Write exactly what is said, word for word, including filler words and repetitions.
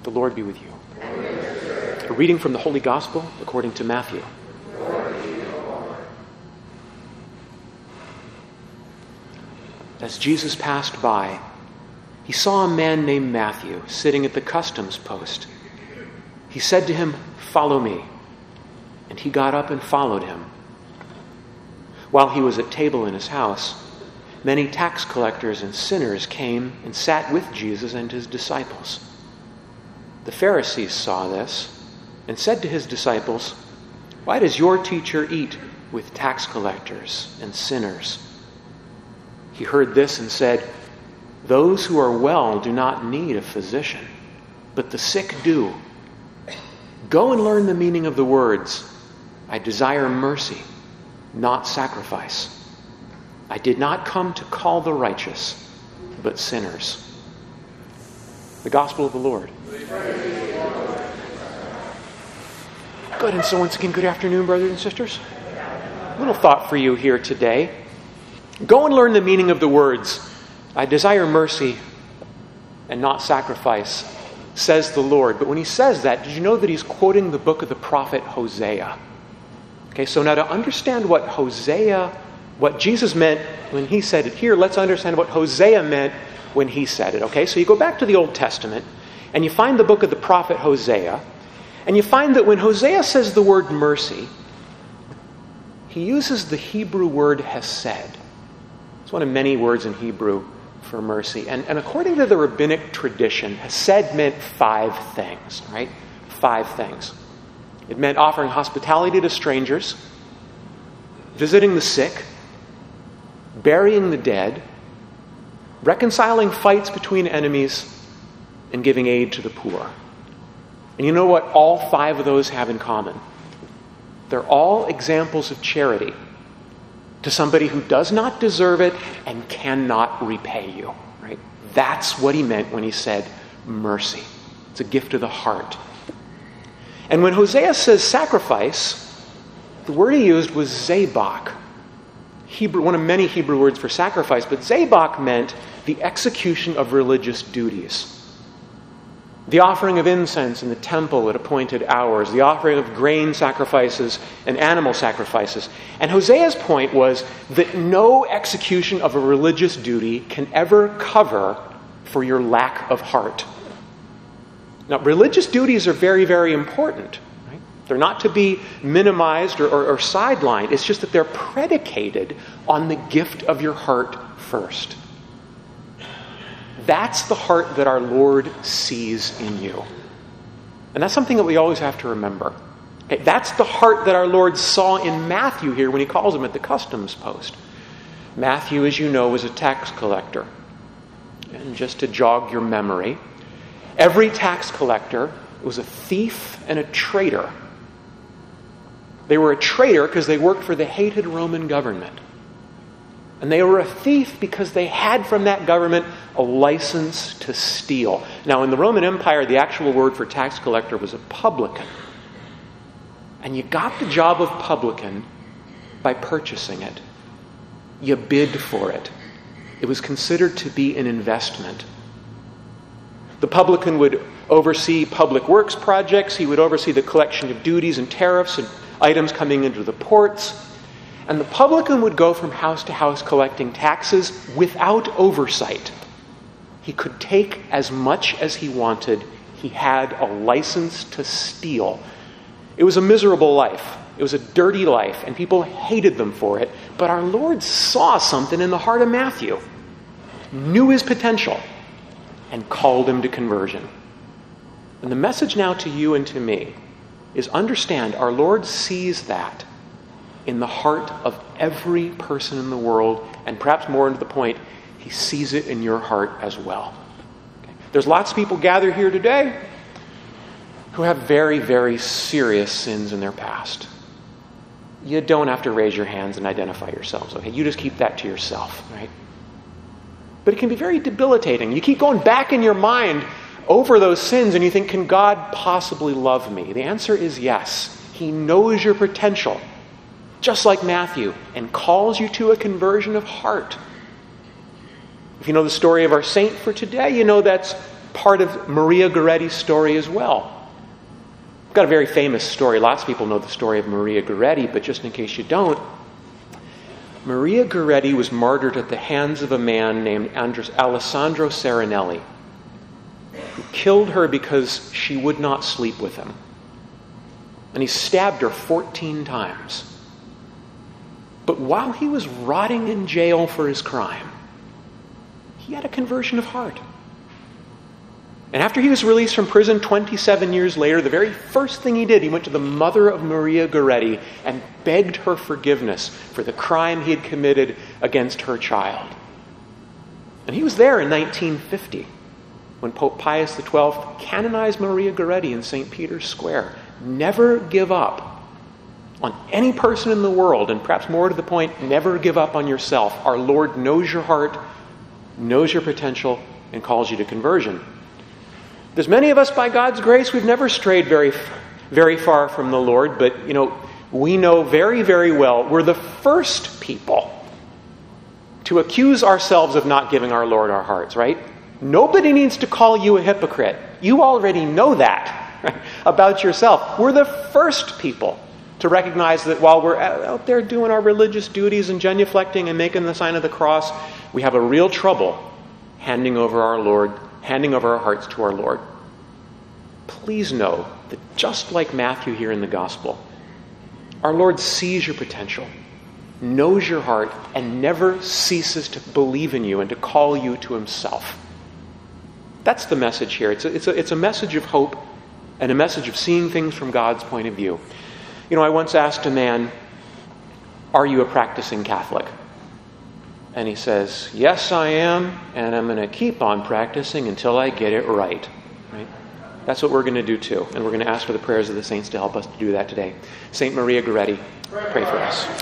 The Lord be with you. A reading from the Holy Gospel according to Matthew. As Jesus passed by, he saw a man named Matthew sitting at the customs post. He said to him, "Follow me." And he got up and followed him. While he was at table in his house, many tax collectors and sinners came and sat with Jesus and his disciples. The Pharisees saw this and said to his disciples, "Why does your teacher eat with tax collectors and sinners?" He heard this and said, "Those who are well do not need a physician, but the sick do. Go and learn the meaning of the words, 'I desire mercy, not sacrifice.' I did not come to call the righteous, but sinners." The Gospel of the Lord. Good, and so once again, good afternoon, brothers and sisters. A little thought for you here today. Go and learn the meaning of the words, "I desire mercy and not sacrifice," says the Lord. But when he says that, did you know that he's quoting the book of the prophet Hosea? Okay, so now to understand what Hosea, what Jesus meant when he said it here, let's understand what Hosea meant when he said it. Okay, so you go back to the Old Testament and you find the book of the prophet Hosea, and you find that when Hosea says the word mercy, he uses the Hebrew word hesed. It's one of many words in Hebrew for mercy. And, and according to the rabbinic tradition, hesed meant five things, right? Five things. It meant offering hospitality to strangers, visiting the sick, burying the dead, reconciling fights between enemies, and giving aid to the poor. And you know what all five of those have in common? They're all examples of charity to somebody who does not deserve it and cannot repay you, right? That's what he meant when he said mercy. It's a gift of the heart. And when Hosea says sacrifice, the word he used was zabach. Hebrew, one of many Hebrew words for sacrifice, but zabach meant the execution of religious duties. The offering of incense in the temple at appointed hours, the offering of grain sacrifices and animal sacrifices. And Hosea's point was that no execution of a religious duty can ever cover for your lack of heart. Now, religious duties are very, very important. Right? They're not to be minimized or, or, or sidelined. It's just that they're predicated on the gift of your heart first. That's the heart that our Lord sees in you. And that's something that we always have to remember. Okay, that's the heart that our Lord saw in Matthew here when he calls him at the customs post. Matthew, as you know, was a tax collector. And just to jog your memory, every tax collector was a thief and a traitor. They were a traitor because they worked for the hated Roman government. And they were a thief because they had from that government a license to steal. Now, in the Roman Empire, the actual word for tax collector was a publican. And you got the job of publican by purchasing it. You bid for it. It was considered to be an investment. The publican would oversee public works projects. He would oversee the collection of duties and tariffs and items coming into the ports. And the publican would go from house to house collecting taxes without oversight. He could take as much as he wanted. He had a license to steal. It was a miserable life. It was a dirty life, and people hated them for it. But our Lord saw something in the heart of Matthew, knew his potential, and called him to conversion. And the message now to you and to me is understand our Lord sees that in the heart of every person in the world, and perhaps more to the point, he sees it in your heart as well. Okay. There's lots of people gathered here today who have very, very serious sins in their past. You don't have to raise your hands and identify yourselves, okay? You just keep that to yourself, right? But it can be very debilitating. You keep going back in your mind over those sins and you think, can God possibly love me? The answer is yes. He knows your potential, just like Matthew, and calls you to a conversion of heart. If you know the story of our saint for today, you know that's part of Maria Goretti's story as well. We've got a very famous story. Lots of people know the story of Maria Goretti, but just in case you don't, Maria Goretti was martyred at the hands of a man named Andres, Alessandro Serenelli, who killed her because she would not sleep with him. And he stabbed her fourteen times. But while he was rotting in jail for his crime, he had a conversion of heart. And after he was released from prison twenty-seven years later, the very first thing he did, he went to the mother of Maria Goretti and begged her forgiveness for the crime he had committed against her child. And he was there in nineteen fifty when Pope Pius the twelfth canonized Maria Goretti in Saint Peter's Square. Never give up on any person in the world, and perhaps more to the point, never give up on yourself. Our Lord knows your heart, knows your potential, and calls you to conversion. There's many of us, by God's grace, we've never strayed very, very far from the Lord, but, you know, we know very, very well we're the first people to accuse ourselves of not giving our Lord our hearts, right? Nobody needs to call you a hypocrite. You already know that, right, about yourself. We're the first people to recognize that while we're out there doing our religious duties and genuflecting and making the sign of the cross, we have a real trouble handing over our Lord, handing over our hearts to our Lord. Please know that just like Matthew here in the gospel, our Lord sees your potential, knows your heart, and never ceases to believe in you and to call you to himself. That's the message here. It's a, it's a, it's a message of hope and a message of seeing things from God's point of view. You know, I once asked a man, "Are you a practicing Catholic?" And he says, "Yes, I am, and I'm going to keep on practicing until I get it right." Right? That's what we're going to do too. And we're going to ask for the prayers of the saints to help us to do that today. Saint Maria Goretti, pray for us.